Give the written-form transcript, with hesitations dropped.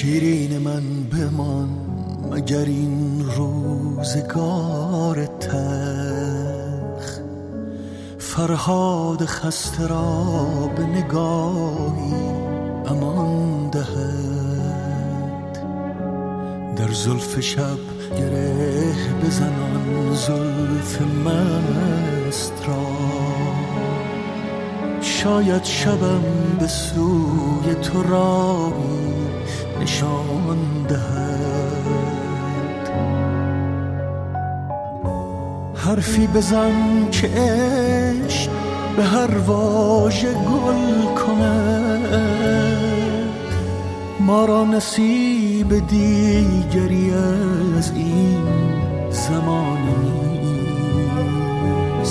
شیرین من بمان مگر این روزگار تلخ، فرهاد خسته را به نگاهی امان دهد. در زلف شب گره بزنان زلف مست را، شاید شبم به سوی تو راهی نشان دهد. حرفی بزن که عشق به هر واژه گل کند، ما را نصیب دیگری از این